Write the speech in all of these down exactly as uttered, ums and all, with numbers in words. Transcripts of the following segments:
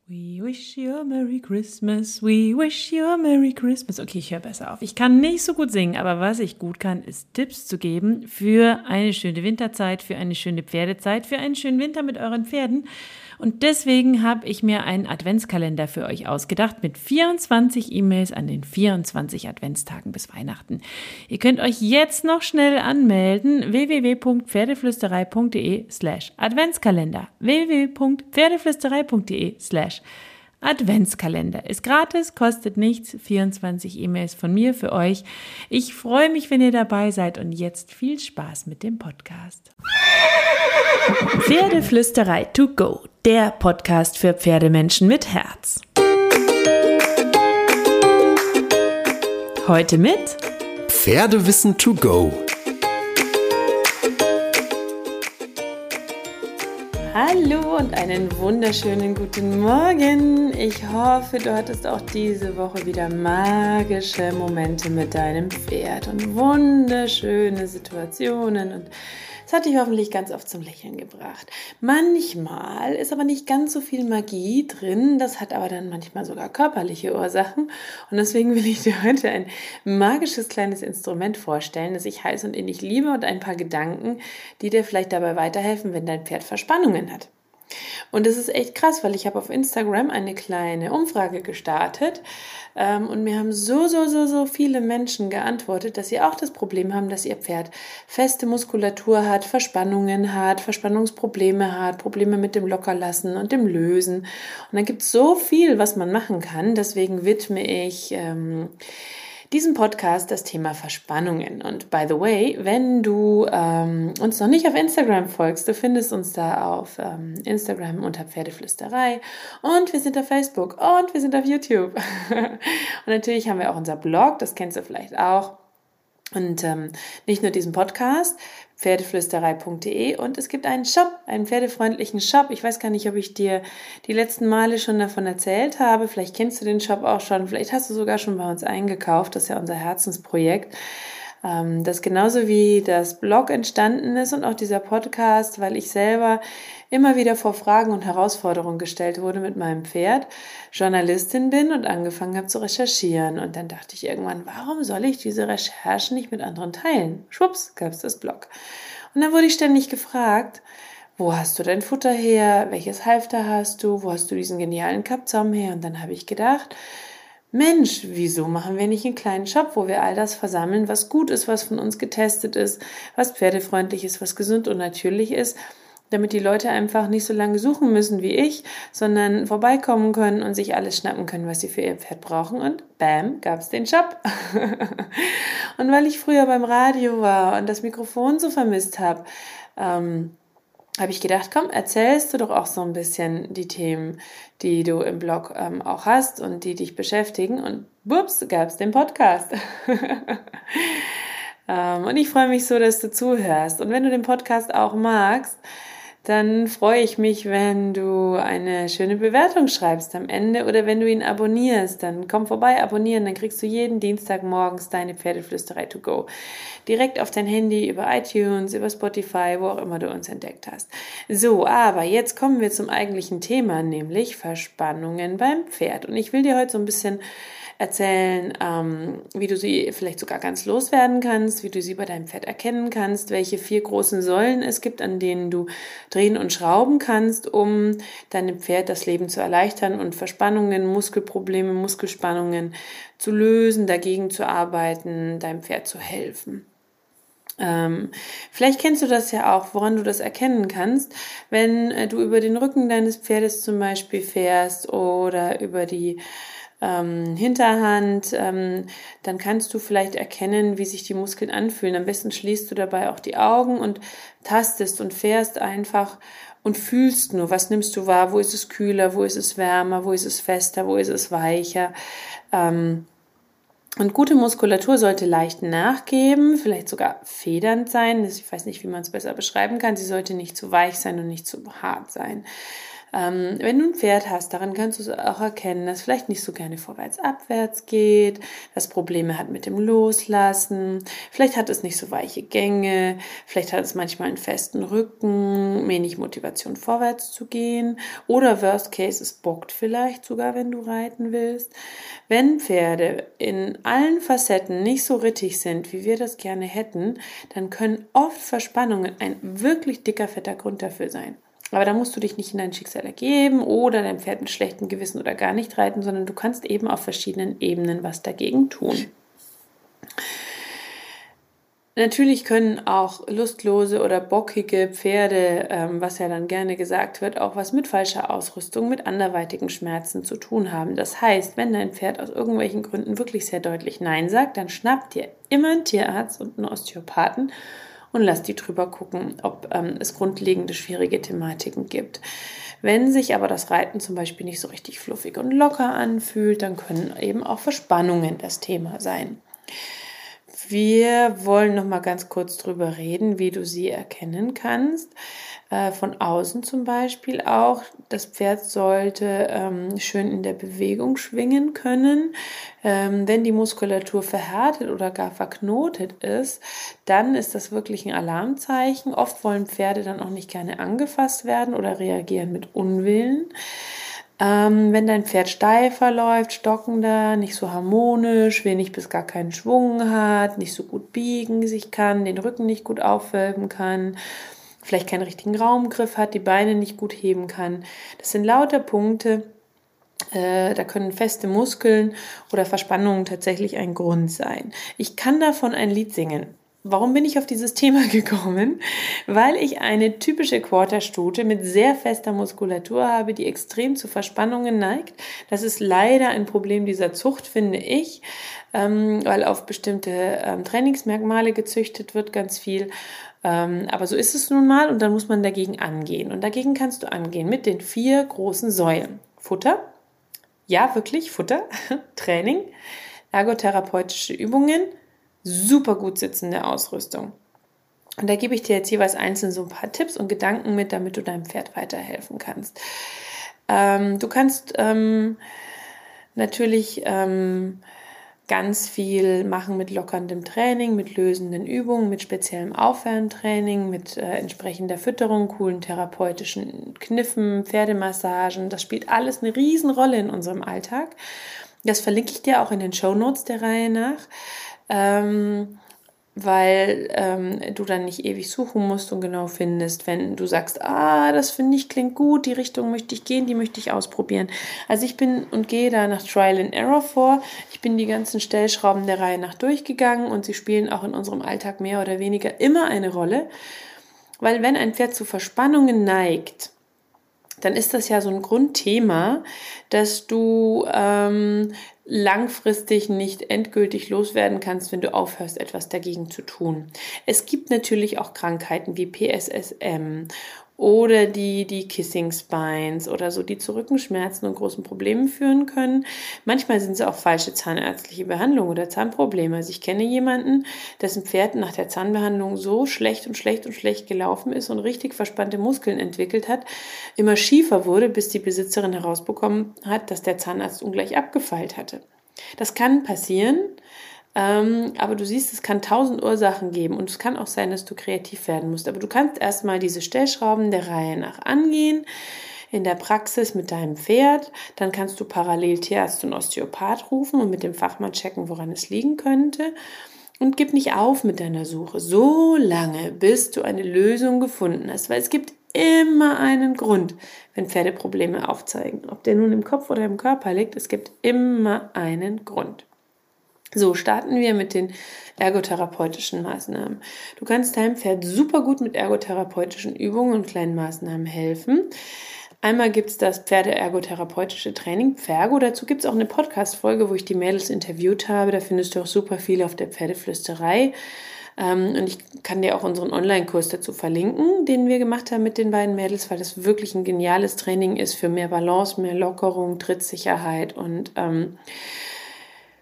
We wish you a Merry Christmas, we wish you a Merry Christmas. Okay, ich höre besser auf. Ich kann nicht so gut singen, aber was ich gut kann, ist Tipps zu geben für eine schöne Winterzeit, für eine schöne Pferdezeit, für einen schönen Winter mit euren Pferden. Und deswegen habe ich mir einen Adventskalender für euch ausgedacht mit vierundzwanzig E-Mails an den vierundzwanzig Adventstagen bis Weihnachten. Ihr könnt euch jetzt noch schnell anmelden. w w w punkt pferdeflüsterei punkt d e slash Adventskalender. w w w punkt pferdeflüsterei punkt d e slash Adventskalender. Ist gratis, kostet nichts. vierundzwanzig E-Mails von mir für euch. Ich freue mich, wenn ihr dabei seid und jetzt viel Spaß mit dem Podcast. Pferdeflüsterei to go, der Podcast für Pferdemenschen mit Herz. Heute mit Pferdewissen to go. Hallo und einen wunderschönen guten Morgen. Ich hoffe, du hattest auch diese Woche wieder magische Momente mit deinem Pferd und wunderschöne Situationen, und es hat dich hoffentlich ganz oft zum Lächeln gebracht. Manchmal ist aber nicht ganz so viel Magie drin, das hat aber dann manchmal sogar körperliche Ursachen, und deswegen will ich dir heute ein magisches kleines Instrument vorstellen, das ich heiß und innig liebe, und ein paar Gedanken, die dir vielleicht dabei weiterhelfen, wenn dein Pferd Verspannungen hat. Und das ist echt krass, weil ich habe auf Instagram eine kleine Umfrage gestartet ähm, und mir haben so, so, so, so viele Menschen geantwortet, dass sie auch das Problem haben, dass ihr Pferd feste Muskulatur hat, Verspannungen hat, Verspannungsprobleme hat, Probleme mit dem Lockerlassen und dem Lösen. Und dann gibt es so viel, was man machen kann. Deswegen widme ich ähm, diesem Podcast das Thema Verspannungen. Und by the way, wenn du ähm, uns noch nicht auf Instagram folgst, du findest uns da auf ähm, Instagram unter Pferdeflüsterei, und wir sind auf Facebook und wir sind auf YouTube. Und natürlich haben wir auch unser Blog, das kennst du vielleicht auch. Und ähm, nicht nur diesen Podcast, pferdeflüsterei punkt d e, und es gibt einen Shop, einen pferdefreundlichen Shop. Ich weiß gar nicht, ob ich dir die letzten Male schon davon erzählt habe. Vielleicht kennst du den Shop auch schon, vielleicht hast du sogar schon bei uns eingekauft. Das ist ja unser Herzensprojekt. Ähm, das genauso wie das Blog entstanden ist und auch dieser Podcast, weil ich selber immer wieder vor Fragen und Herausforderungen gestellt wurde mit meinem Pferd, Journalistin bin und angefangen habe zu recherchieren. Und dann dachte ich irgendwann, warum soll ich diese Recherchen nicht mit anderen teilen? Schwupps, gab es das Blog. Und dann wurde ich ständig gefragt, wo hast du dein Futter her? Welches Halfter hast du? Wo hast du diesen genialen Kappzaum her? Und dann habe ich gedacht, Mensch, wieso machen wir nicht einen kleinen Shop, wo wir all das versammeln, was gut ist, was von uns getestet ist, was pferdefreundlich ist, was gesund und natürlich ist, damit die Leute einfach nicht so lange suchen müssen wie ich, sondern vorbeikommen können und sich alles schnappen können, was sie für ihr Pferd brauchen. Und bam, gab's den Shop. Und weil ich früher beim Radio war und das Mikrofon so vermisst habe, ähm, habe ich gedacht, komm, erzählst du doch auch so ein bisschen die Themen, die du im Blog ähm, auch hast und die dich beschäftigen. Und bups, gab's den Podcast. ähm, und ich freue mich so, dass du zuhörst. Und wenn du den Podcast auch magst, dann freue ich mich, wenn du eine schöne Bewertung schreibst am Ende, oder wenn du ihn abonnierst, dann komm vorbei, abonnieren, dann kriegst du jeden Dienstag morgens deine Pferdeflüsterei to go. Direkt auf dein Handy, über iTunes, über Spotify, wo auch immer du uns entdeckt hast. So, aber jetzt kommen wir zum eigentlichen Thema, nämlich Verspannungen beim Pferd. Und ich will dir heute so ein bisschen erzählen, ähm, wie du sie vielleicht sogar ganz loswerden kannst, wie du sie bei deinem Pferd erkennen kannst, welche vier großen Säulen es gibt, an denen du drehen und schrauben kannst, um deinem Pferd das Leben zu erleichtern und Verspannungen, Muskelprobleme, Muskelspannungen zu lösen, dagegen zu arbeiten, deinem Pferd zu helfen. Ähm, vielleicht kennst du das ja auch, woran du das erkennen kannst, wenn äh, du über den Rücken deines Pferdes zum Beispiel fährst oder über die Ähm, Hinterhand, ähm, dann kannst du vielleicht erkennen, wie sich die Muskeln anfühlen. Am besten schließt du dabei auch die Augen und tastest und fährst einfach und fühlst nur, was nimmst du wahr, wo ist es kühler, wo ist es wärmer, wo ist es fester, wo ist es weicher. Ähm, und gute Muskulatur sollte leicht nachgeben, vielleicht sogar federnd sein. Ich weiß nicht, wie man es besser beschreiben kann. Sie sollte nicht zu weich sein und nicht zu hart sein. Ähm, wenn du ein Pferd hast, daran kannst du es auch erkennen, dass es vielleicht nicht so gerne vorwärts-abwärts geht, dass Probleme hat mit dem Loslassen, vielleicht hat es nicht so weiche Gänge, vielleicht hat es manchmal einen festen Rücken, wenig Motivation vorwärts zu gehen oder worst case, es bockt vielleicht sogar, wenn du reiten willst. Wenn Pferde in allen Facetten nicht so rittig sind, wie wir das gerne hätten, dann können oft Verspannungen ein wirklich dicker, fetter Grund dafür sein. Aber da musst du dich nicht in dein Schicksal ergeben oder dein Pferd mit schlechtem Gewissen oder gar nicht reiten, sondern du kannst eben auf verschiedenen Ebenen was dagegen tun. Natürlich können auch lustlose oder bockige Pferde, ähm, was ja dann gerne gesagt wird, auch was mit falscher Ausrüstung, mit anderweitigen Schmerzen zu tun haben. Das heißt, wenn dein Pferd aus irgendwelchen Gründen wirklich sehr deutlich Nein sagt, dann schnapp dir immer einen Tierarzt und einen Osteopathen und lass die drüber gucken, ob ähm, es grundlegende schwierige Thematiken gibt. Wenn sich aber das Reiten zum Beispiel nicht so richtig fluffig und locker anfühlt, dann können eben auch Verspannungen das Thema sein. Wir wollen noch mal ganz kurz drüber reden, wie du sie erkennen kannst. Äh, von außen zum Beispiel auch. Das Pferd sollte ähm, schön in der Bewegung schwingen können. Ähm, wenn die Muskulatur verhärtet oder gar verknotet ist, dann ist das wirklich ein Alarmzeichen. Oft wollen Pferde dann auch nicht gerne angefasst werden oder reagieren mit Unwillen. Ähm, wenn dein Pferd steifer läuft, stockender, nicht so harmonisch, wenig bis gar keinen Schwung hat, nicht so gut biegen sich kann, den Rücken nicht gut aufwölben kann, vielleicht keinen richtigen Raumgriff hat, die Beine nicht gut heben kann. Das sind lauter Punkte, äh, da können feste Muskeln oder Verspannungen tatsächlich ein Grund sein. Ich kann davon ein Lied singen. Warum bin ich auf dieses Thema gekommen? Weil ich eine typische Quarterstute mit sehr fester Muskulatur habe, die extrem zu Verspannungen neigt. Das ist leider ein Problem dieser Zucht, finde ich, ähm, weil auf bestimmte ähm, Trainingsmerkmale gezüchtet wird, ganz viel. Ähm, aber so ist es nun mal und dann muss man dagegen angehen. Und dagegen kannst du angehen mit den vier großen Säulen. Futter, ja wirklich Futter, Training, ergotherapeutische Übungen, super gut sitzende Ausrüstung. Und da gebe ich dir jetzt jeweils einzeln so ein paar Tipps und Gedanken mit, damit du deinem Pferd weiterhelfen kannst. Ähm, du kannst ähm, natürlich ähm, ganz viel machen mit lockerndem Training, mit lösenden Übungen, mit speziellem Aufwärmtraining, mit äh, entsprechender Fütterung, coolen therapeutischen Kniffen, Pferdemassagen. Das spielt alles eine Riesenrolle in unserem Alltag. Das verlinke ich dir auch in den Shownotes der Reihe nach. Ähm, weil ähm, du dann nicht ewig suchen musst und genau findest, wenn du sagst, ah, das finde ich, klingt gut, die Richtung möchte ich gehen, die möchte ich ausprobieren. Also ich bin und gehe da nach Trial and Error vor. Ich bin die ganzen Stellschrauben der Reihe nach durchgegangen und sie spielen auch in unserem Alltag mehr oder weniger immer eine Rolle, weil wenn ein Pferd zu Verspannungen neigt, dann ist das ja so ein Grundthema, dass du ähm, langfristig nicht endgültig loswerden kannst, wenn du aufhörst, etwas dagegen zu tun. Es gibt natürlich auch Krankheiten wie P S S M oder die, die Kissing Spines oder so, die zu Rückenschmerzen und großen Problemen führen können. Manchmal sind es auch falsche zahnärztliche Behandlungen oder Zahnprobleme. Also ich kenne jemanden, dessen Pferd nach der Zahnbehandlung so schlecht und schlecht und schlecht gelaufen ist und richtig verspannte Muskeln entwickelt hat, immer schiefer wurde, bis die Besitzerin herausbekommen hat, dass der Zahnarzt ungleich abgefeilt hatte. Das kann passieren. Ähm, aber du siehst, es kann tausend Ursachen geben und es kann auch sein, dass du kreativ werden musst. Aber du kannst erstmal diese Stellschrauben der Reihe nach angehen, in der Praxis mit deinem Pferd. Dann kannst du parallel Tierarzt und Osteopath rufen und mit dem Fachmann checken, woran es liegen könnte. Und gib nicht auf mit deiner Suche, so lange, bis du eine Lösung gefunden hast, weil es gibt immer einen Grund, wenn Pferde Probleme aufzeigen. Ob der nun im Kopf oder im Körper liegt, es gibt immer einen Grund. So, starten wir mit den ergotherapeutischen Maßnahmen. Du kannst deinem Pferd super gut mit ergotherapeutischen Übungen und kleinen Maßnahmen helfen. Einmal gibt es das Pferde-ergotherapeutische Training, Pfergo. Dazu gibt es auch eine Podcast-Folge, wo ich die Mädels interviewt habe. Da findest du auch super viel auf der Pferdeflüsterei. Und ich kann dir auch unseren Online-Kurs dazu verlinken, den wir gemacht haben mit den beiden Mädels, weil das wirklich ein geniales Training ist für mehr Balance, mehr Lockerung, Trittsicherheit und ähm,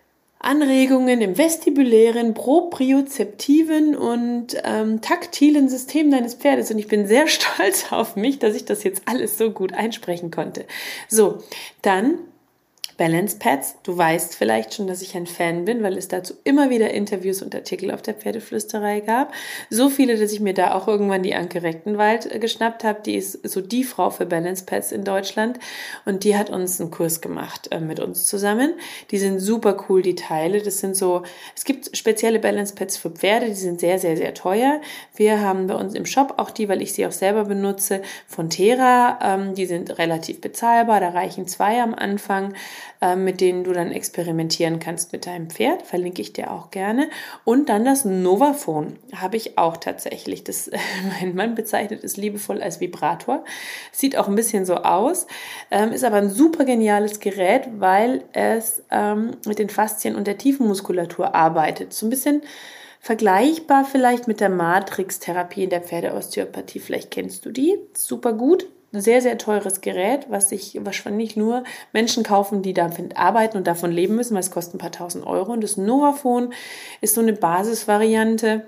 Anregungen im vestibulären, propriozeptiven und ähm, taktilen System deines Pferdes. Und ich bin sehr stolz auf mich, dass ich das jetzt alles so gut einsprechen konnte. So, dann Balance Pads. Du weißt vielleicht schon, dass ich ein Fan bin, weil es dazu immer wieder Interviews und Artikel auf der Pferdeflüsterei gab. So viele, dass ich mir da auch irgendwann die Anke Rechtenwald geschnappt habe. Die ist so die Frau für Balance Pads in Deutschland und die hat uns einen Kurs gemacht äh, mit uns zusammen. Die sind super cool, die Teile. Das sind so, es gibt spezielle Balance Pads für Pferde, die sind sehr, sehr, sehr teuer. Wir haben bei uns im Shop auch die, weil ich sie auch selber benutze, von Thera. Ähm, die sind relativ bezahlbar, da reichen zwei am Anfang, mit denen du dann experimentieren kannst mit deinem Pferd, verlinke ich dir auch gerne. Und dann das Novaphone habe ich auch tatsächlich. Das, mein Mann bezeichnet es liebevoll als Vibrator. Sieht auch ein bisschen so aus, ähm, ist aber ein super geniales Gerät, weil es ähm, mit den Faszien und der Tiefenmuskulatur arbeitet. So ein bisschen vergleichbar vielleicht mit der Matrix-Therapie in der Pferdeosteopathie. Vielleicht kennst du die. Super gut. Sehr, sehr teures Gerät, was sich wahrscheinlich nur Menschen kaufen, die damit arbeiten und davon leben müssen, weil es kostet ein paar tausend Euro. Und das Novaphone ist so eine Basisvariante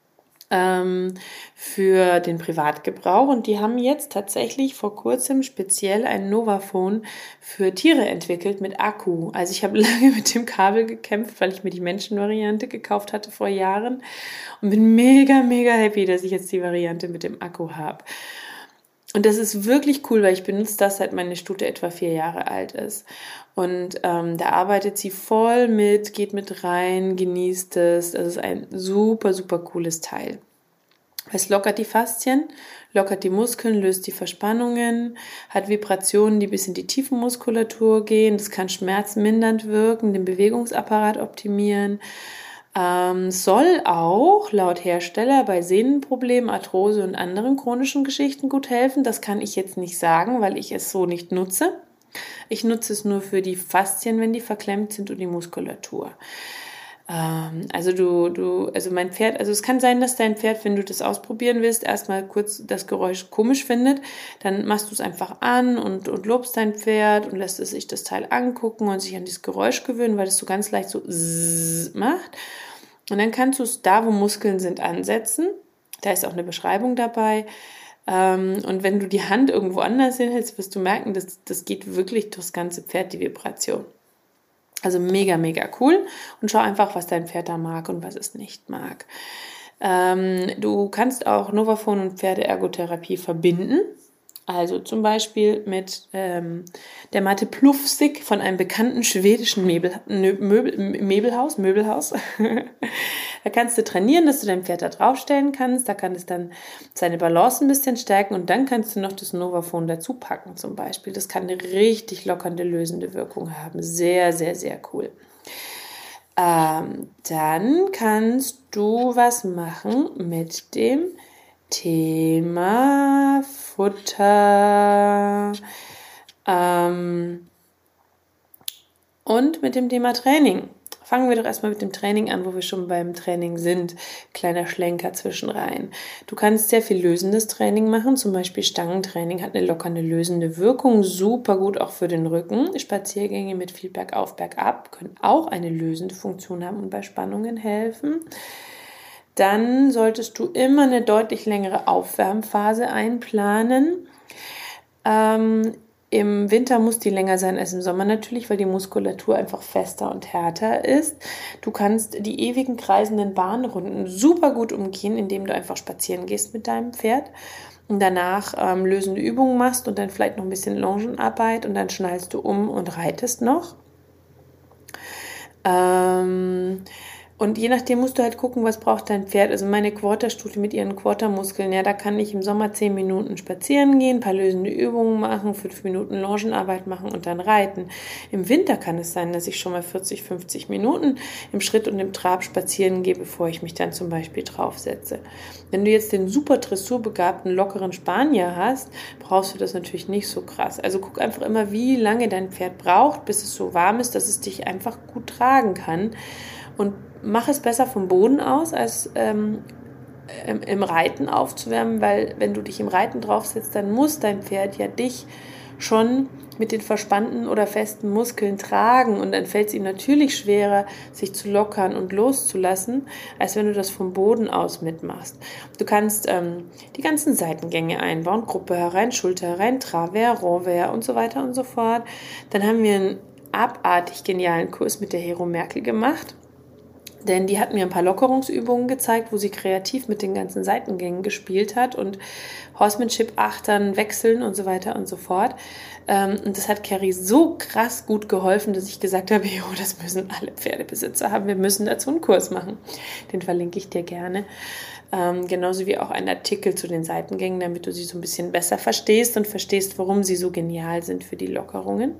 ähm, für den Privatgebrauch. Und die haben jetzt tatsächlich vor kurzem speziell ein Novaphone für Tiere entwickelt mit Akku. Also ich habe lange mit dem Kabel gekämpft, weil ich mir die Menschenvariante gekauft hatte vor Jahren und bin mega, mega happy, dass ich jetzt die Variante mit dem Akku habe. Und das ist wirklich cool, weil ich benutze das, seit meine Stute etwa vier Jahre alt ist. Und ähm, da arbeitet sie voll mit, geht mit rein, genießt es. Das ist ein super, super cooles Teil. Es lockert die Faszien, lockert die Muskeln, löst die Verspannungen, hat Vibrationen, die bis in die Tiefenmuskulatur gehen. Das kann schmerzmindernd wirken, den Bewegungsapparat optimieren. Ähm, soll auch laut Hersteller bei Sehnenproblemen, Arthrose und anderen chronischen Geschichten gut helfen. Das kann ich jetzt nicht sagen, weil ich es so nicht nutze. Ich nutze es nur für die Faszien, wenn die verklemmt sind, und die Muskulatur. Ähm, also du, du, also mein Pferd, also es kann sein, dass dein Pferd, wenn du das ausprobieren willst, erstmal kurz das Geräusch komisch findet, dann machst du es einfach an und, und lobst dein Pferd und lässt es sich das Teil angucken und sich an dieses Geräusch gewöhnen, weil das so ganz leicht so zzzz macht. Und dann kannst du es da, wo Muskeln sind, ansetzen. Da ist auch eine Beschreibung dabei. Und wenn du die Hand irgendwo anders hinhältst, wirst du merken, dass das geht wirklich durchs ganze Pferd, die Vibration. Also mega, mega cool. Und schau einfach, was dein Pferd da mag und was es nicht mag. Ähm, du kannst auch Novaphone und Pferdeergotherapie verbinden. Also zum Beispiel mit ähm, der Matte Plufsig von einem bekannten schwedischen Möbel, Möbel, Möbelhaus. Möbelhaus. Da kannst du trainieren, dass du dein Pferd da draufstellen kannst. Da kann es dann seine Balance ein bisschen stärken und dann kannst du noch das Novaphone dazu packen zum Beispiel. Das kann eine richtig lockernde, lösende Wirkung haben. Sehr, sehr, sehr cool. Ähm, dann kannst du was machen mit dem Thema Futter ähm, und mit dem Thema Training. Fangen wir doch erstmal mit dem Training an, wo wir schon beim Training sind. Kleiner Schlenker zwischenrein. Du kannst sehr viel lösendes Training machen, zum Beispiel Stangentraining hat eine lockernde, lösende Wirkung, super gut auch für den Rücken. Spaziergänge mit viel Bergauf, Bergab können auch eine lösende Funktion haben und bei Spannungen helfen. Dann solltest du immer eine deutlich längere Aufwärmphase einplanen. Ähm, Im Winter muss die länger sein als im Sommer natürlich, weil die Muskulatur einfach fester und härter ist. Du kannst die ewigen kreisenden Bahnrunden super gut umgehen, indem du einfach spazieren gehst mit deinem Pferd und danach ähm, lösende Übungen machst und dann vielleicht noch ein bisschen Longenarbeit und dann schnallst du um und reitest noch. Ähm... Und je nachdem musst du halt gucken, was braucht dein Pferd. Also meine Quarterstute mit ihren Quartermuskeln, ja, da kann ich im Sommer zehn Minuten spazieren gehen, ein paar lösende Übungen machen, fünf Minuten Longenarbeit machen und dann reiten. Im Winter kann es sein, dass ich schon mal vierzig, fünfzig Minuten im Schritt und im Trab spazieren gehe, bevor ich mich dann zum Beispiel draufsetze. Wenn du jetzt den super dressurbegabten, lockeren Spanier hast, brauchst du das natürlich nicht so krass. Also guck einfach immer, wie lange dein Pferd braucht, bis es so warm ist, dass es dich einfach gut tragen kann. Und mach es besser vom Boden aus, als ähm, im, im Reiten aufzuwärmen, weil wenn du dich im Reiten draufsetzt, dann muss dein Pferd ja dich schon mit den verspannten oder festen Muskeln tragen und dann fällt es ihm natürlich schwerer, sich zu lockern und loszulassen, als wenn du das vom Boden aus mitmachst. Du kannst ähm, die ganzen Seitengänge einbauen, Gruppe herein, Schulter herein, Travers, Renvers und so weiter und so fort. Dann haben wir einen abartig genialen Kurs mit der Hero Merkel gemacht. Denn die hat mir ein paar Lockerungsübungen gezeigt, wo sie kreativ mit den ganzen Seitengängen gespielt hat und Horsemanship, Achtern, Wechseln und so weiter und so fort. Und das hat Carrie so krass gut geholfen, dass ich gesagt habe, jo, das müssen alle Pferdebesitzer haben. Wir müssen dazu einen Kurs machen. Den verlinke ich dir gerne. Genauso wie auch ein Artikel zu den Seitengängen, damit du sie so ein bisschen besser verstehst und verstehst, warum sie so genial sind für die Lockerungen.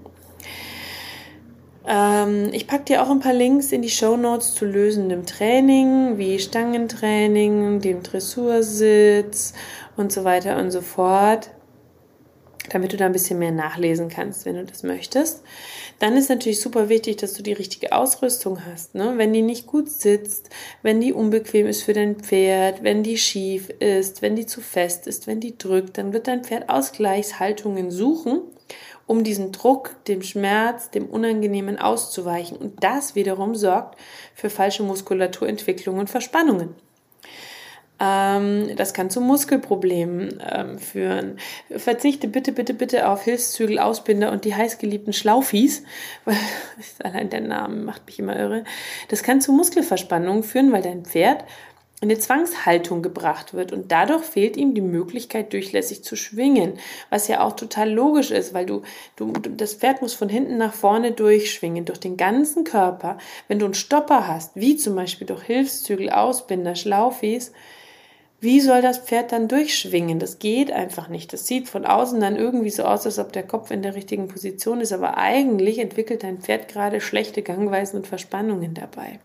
Ähm, ich packe dir auch ein paar Links in die Shownotes zu lösendem Training, wie Stangentraining, dem Dressursitz und so weiter und so fort, damit du da ein bisschen mehr nachlesen kannst, wenn du das möchtest. Dann ist natürlich super wichtig, dass du die richtige Ausrüstung hast, ne? Wenn die nicht gut sitzt, wenn die unbequem ist für dein Pferd, wenn die schief ist, wenn die zu fest ist, wenn die drückt, dann wird dein Pferd Ausgleichshaltungen suchen, um diesen Druck, dem Schmerz, dem Unangenehmen auszuweichen. Und das wiederum sorgt für falsche Muskulaturentwicklung und Verspannungen. Ähm, das kann zu Muskelproblemen ähm, führen. Verzichte bitte, bitte, bitte auf Hilfszügel, Ausbinder und die heißgeliebten Schlaufis, weil allein der Name macht mich immer irre. Das kann zu Muskelverspannungen führen, weil dein Pferd in eine Zwangshaltung gebracht wird und dadurch fehlt ihm die Möglichkeit, durchlässig zu schwingen, was ja auch total logisch ist, weil du, du das Pferd muss von hinten nach vorne durchschwingen, durch den ganzen Körper. Wenn du einen Stopper hast, wie zum Beispiel durch Hilfszügel, Ausbinder, Schlaufis, wie soll das Pferd dann durchschwingen? Das geht einfach nicht. Das sieht von außen dann irgendwie so aus, als ob der Kopf in der richtigen Position ist, aber eigentlich entwickelt dein Pferd gerade schlechte Gangweisen und Verspannungen dabei.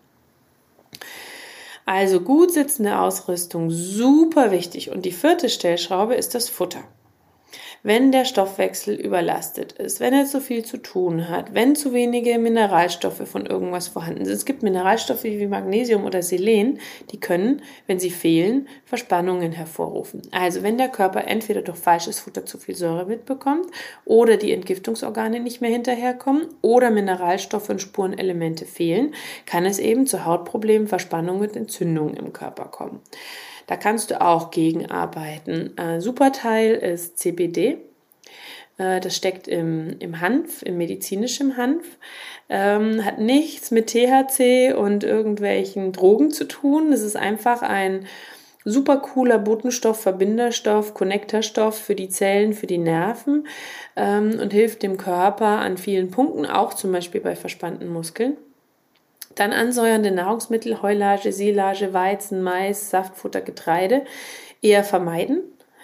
Also gut sitzende Ausrüstung, super wichtig. Und die vierte Stellschraube ist das Futter. Wenn der Stoffwechsel überlastet ist, wenn er zu viel zu tun hat, wenn zu wenige Mineralstoffe von irgendwas vorhanden sind. Es gibt Mineralstoffe wie Magnesium oder Selen, die können, wenn sie fehlen, Verspannungen hervorrufen. Also wenn der Körper entweder durch falsches Futter zu viel Säure mitbekommt oder die Entgiftungsorgane nicht mehr hinterherkommen oder Mineralstoffe und Spurenelemente fehlen, kann es eben zu Hautproblemen, Verspannungen und Entzündungen im Körper kommen. Da kannst du auch gegenarbeiten. Äh, super Teil ist C B D. Äh, das steckt im, im Hanf, im medizinischen Hanf. Ähm, hat nichts mit T H C und irgendwelchen Drogen zu tun. Es ist einfach ein super cooler Botenstoff, Verbinderstoff, Konnektorstoff für die Zellen, für die Nerven ähm, und hilft dem Körper an vielen Punkten, auch zum Beispiel bei verspannten Muskeln. Dann ansäuernde Nahrungsmittel, Heulage, Silage, Weizen, Mais, Saftfutter, Getreide eher vermeiden.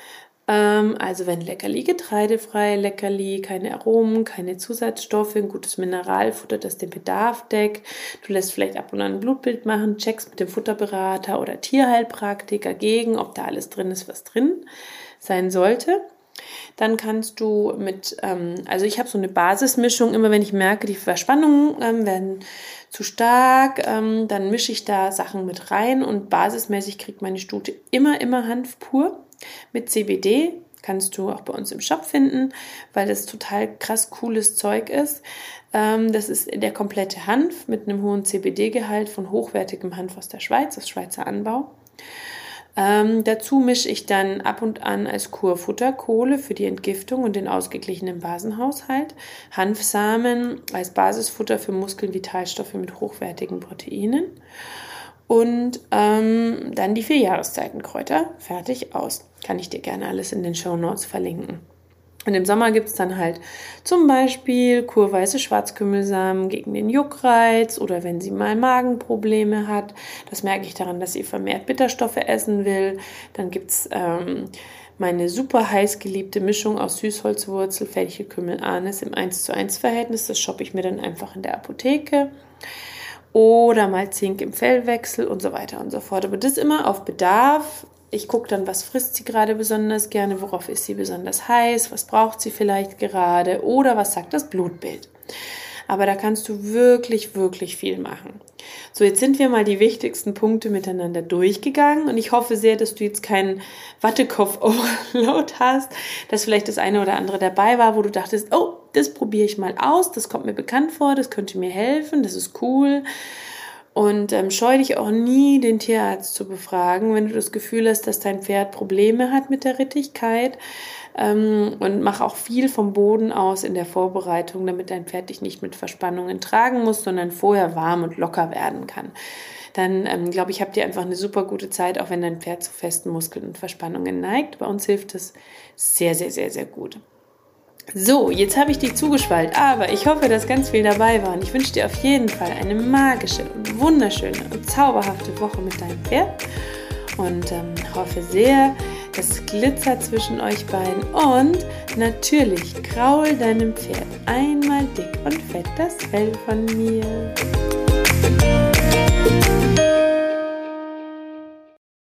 Ähm, also wenn Leckerli, getreidefrei, Leckerli, keine Aromen, keine Zusatzstoffe, ein gutes Mineralfutter, das den Bedarf deckt. Du lässt vielleicht ab und an ein Blutbild machen, checkst mit dem Futterberater oder Tierheilpraktiker gegen, ob da alles drin ist, was drin sein sollte. Dann kannst du mit, ähm, also ich habe so eine Basismischung, immer wenn ich merke, die Verspannungen ähm, werden zu stark, ähm, dann mische ich da Sachen mit rein und basismäßig kriegt meine Stute immer, immer Hanf pur mit C B D. Kannst du auch bei uns im Shop finden, weil das total krass cooles Zeug ist. Ähm, das ist der komplette Hanf mit einem hohen C B D-Gehalt von hochwertigem Hanf aus der Schweiz, aus Schweizer Anbau. Ähm, dazu mische ich dann ab und an als Kur Futterkohle für die Entgiftung und den ausgeglichenen Basenhaushalt, Hanfsamen als Basisfutter für Muskeln, Vitalstoffe mit hochwertigen Proteinen und ähm, dann die vier Jahreszeitenkräuter, fertig, aus. Kann ich dir gerne alles in den Shownotes verlinken. Und im Sommer gibt es dann halt zum Beispiel kurweiße Schwarzkümmelsamen gegen den Juckreiz oder wenn sie mal Magenprobleme hat. Das merke ich daran, dass sie vermehrt Bitterstoffe essen will. Dann gibt es ähm, meine super heiß geliebte Mischung aus Süßholzwurzel, Fenchelkümmel, Anis im eins zu eins Verhältnis. Das shoppe ich mir dann einfach in der Apotheke. Oder mal Zink im Fellwechsel und so weiter und so fort. Aber das immer auf Bedarf. Ich gucke dann, was frisst sie gerade besonders gerne, worauf ist sie besonders heiß, was braucht sie vielleicht gerade oder was sagt das Blutbild. aber da kannst du wirklich, wirklich viel machen. So, jetzt sind wir mal die wichtigsten Punkte miteinander durchgegangen und ich hoffe sehr, dass du jetzt keinen Wattekopf-Overload hast, dass vielleicht das eine oder andere dabei war, wo du dachtest, oh, das probiere ich mal aus, das kommt mir bekannt vor, das könnte mir helfen, das ist cool. Und ähm, scheu dich auch nie, den Tierarzt zu befragen, wenn du das Gefühl hast, dass dein Pferd Probleme hat mit der Rittigkeit. Ähm, und mach auch viel vom Boden aus in der Vorbereitung, damit dein Pferd dich nicht mit Verspannungen tragen muss, sondern vorher warm und locker werden kann. Dann, ähm, glaube ich, habt ihr einfach eine super gute Zeit, auch wenn dein Pferd zu festen Muskeln und Verspannungen neigt. Bei uns hilft das sehr, sehr, sehr, sehr gut. So, jetzt habe ich dich zugeschwallt, aber ich hoffe, dass ganz viel dabei war und ich wünsche dir auf jeden Fall eine magische und wunderschöne und zauberhafte Woche mit deinem Pferd und ähm, hoffe sehr, dass es glitzert zwischen euch beiden und natürlich kraul deinem Pferd einmal dick und fett das Fell von mir.